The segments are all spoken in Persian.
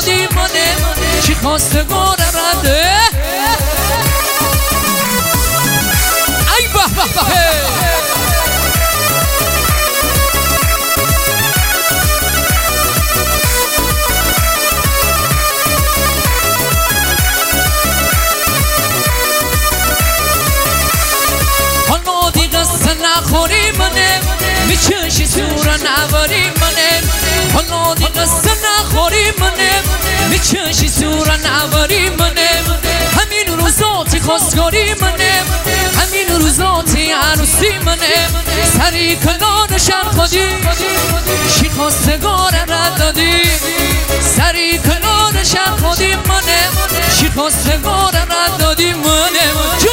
خودی منه چی خواستگار رده ای به به به حالا دیگه نخوری منه میچشی سورا نواری منه حالا دیگه نخوری منه میچشی سورا نواری منه همین روزاتی خواستگاری منه همین روزاتی عروسی منه سری کنار شر خودی شی خواستگار رد دادی سری کنار شر خودی منه شی خواستگار رد دادی منه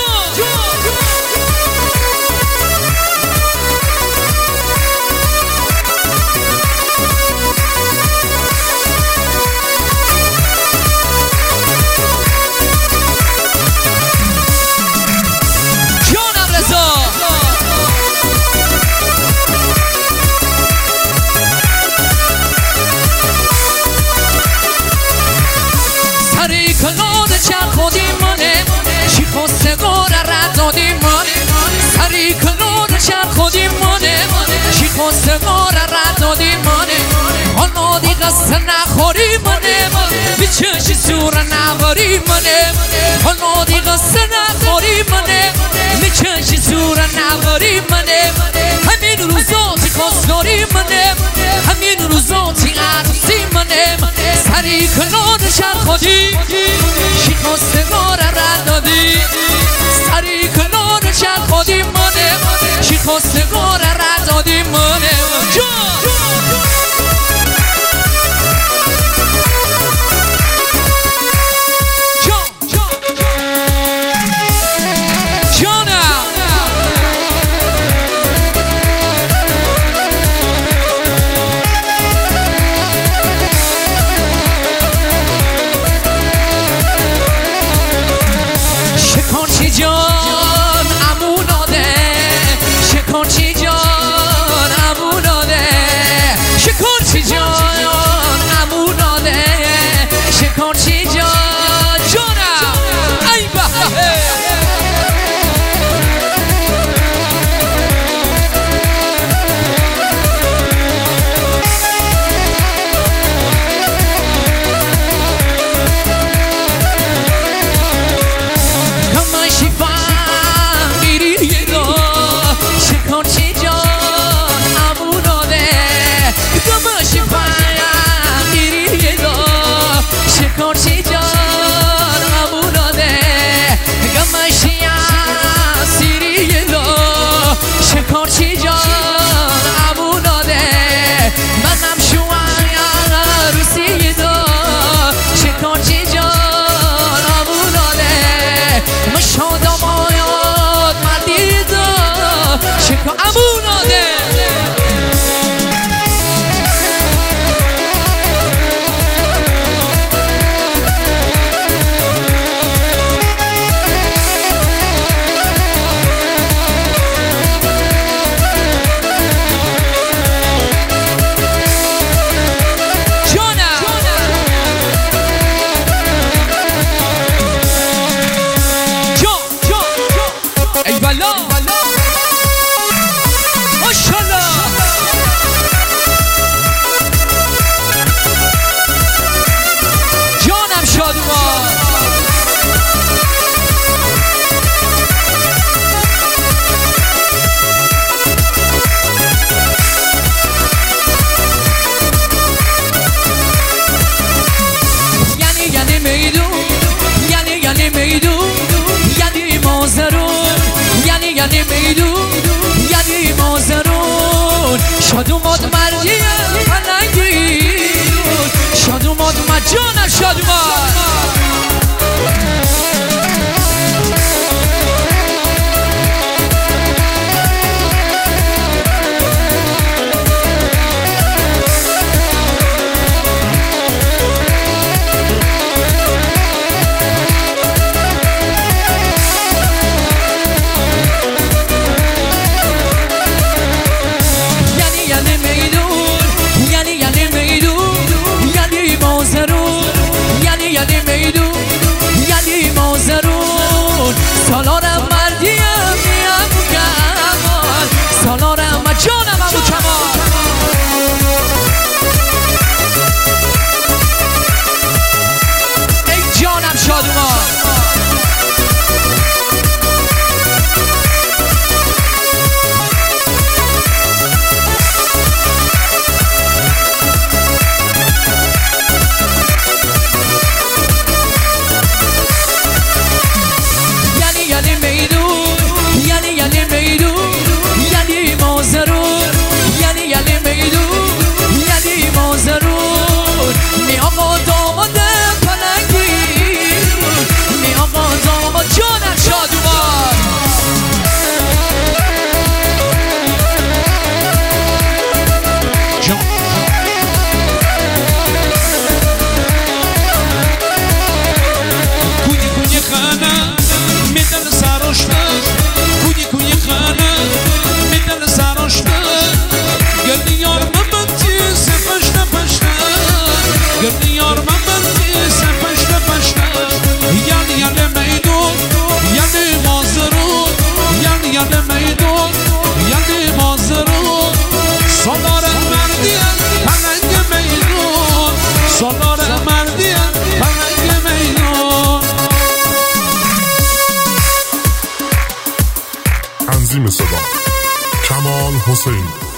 سری کنار چه خودی منه چی خواستگار رد دادی منه سری کنار چه خودی منه چی خواستگار رد دادی منه حالا دیگه نخوری منه بیچشی سور نواری منه حالا دیگه نخوری منه بیچشی سور نواری منه همین روزاتی خواستگاری منه همین روزاتی عروسی منه سری کنار چه خودی شی خواستگار رد دادی سری کنار چه خودی منه شی خواستگار رد دادی منه جان اموناده شکارچی جان اموناده شکارچی جان اموناده شکارچی جان جانم ای به شکارچی جان اموناده گمشی سیری دو شکارچی جان اموناده منم شوان روسی دو شکارچی جان اموناده مشادم آیاد مردی دو شکار اموناده یعنی میدون یعنی مازرون شادومات مرجیه پلنگیرون شادومات مجانم شادومات یعنی میدون یعنی میدون یعنی مازرون تنظیم صدا کمال حسین.